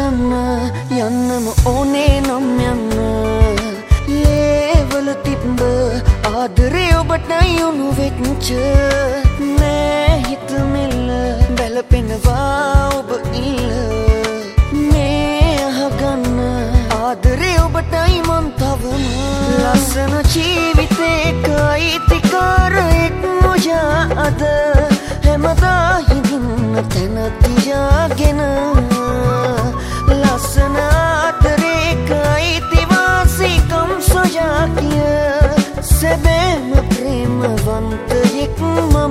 නැවතන්න යන්නම ඕනේ නම් යන්න ලේවල තිබ්බ ආදරේ ඔබටයි උණු වෙච්ච නෑ හිත මෙල්ල බැලපෙනවා ඔබ ඉල්ල මේ අහගන්න ආදරේ ඔබටයි මං තවම ලස්සන ජීවිතේක අයිතිකාරයෙක් නොයා අද හැමදා හිඳින්න තැන තියාගෙන ලස්සන ආදරේක අයිතිවාසිකම් සොයා කිය සැබෑම ප්‍රේමවන්තයෙක් මම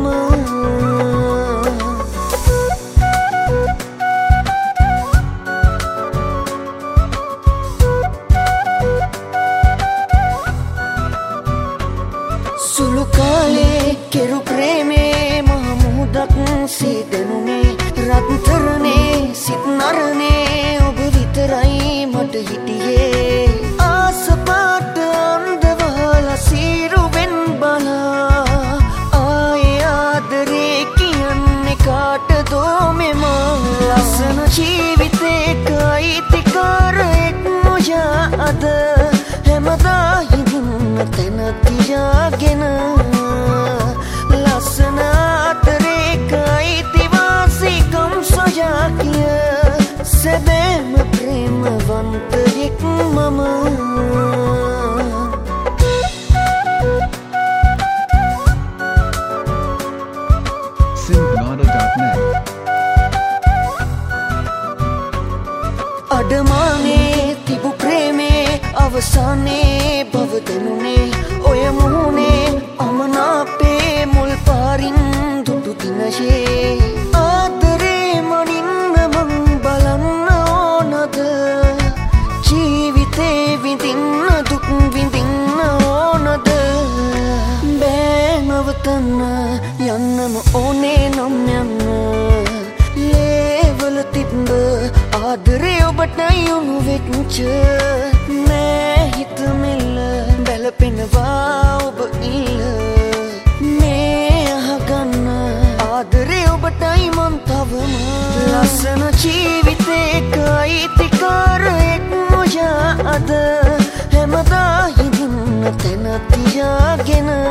සුළු කාලේ කෙරු ප්‍රේමේ මහමුහුදක් සීදනුනේ රත්තරනේ සිත් නරනේ ඔබ විතරයි මට හිටියේ ආසපාට අන්දවල සීරුවෙන් බලා ආයේ ආදරේ කියන්නේ කාටදෝ මෙම ලස්සන ජීවිතේක අයිතිකාරයෙක් නොයා අද හැමදා හිඳින්න තැන තියාගෙන ලස්සන ආදරේක අයිතිවාසිකම් සොයා කිය සැබෑම ප්‍රේමවන්තයෙක් මම Synthmada.net අඩමානේ තිබු ප්‍රේමේ අවසානේ බව දෙනුනේ ඔය මුහුණේ අමනාපේ මුල් පාරින් දුටු දිනයේ ආදරේ මනින්න මං බලන්න ඕනද ජීවිතේ විඳින්න දුක් විඳින්න ඕනද බෑ නවතන්න යන්නම ඕනේ නම් යන්න ලේවල තිබ්බ ආදරේ ඔබටයි උණු වෙච්ච නෑ හිත මෙල්ල බැලපෙනවා ඔබ ඉල්ල මේ අහගන්න ආදරේ ඔබටයි මං තවම ලස්සන ජීවිතේක අයිතිකාරයෙක් නොයා අද හැමදා හිඳින්න තැන තියාගෙන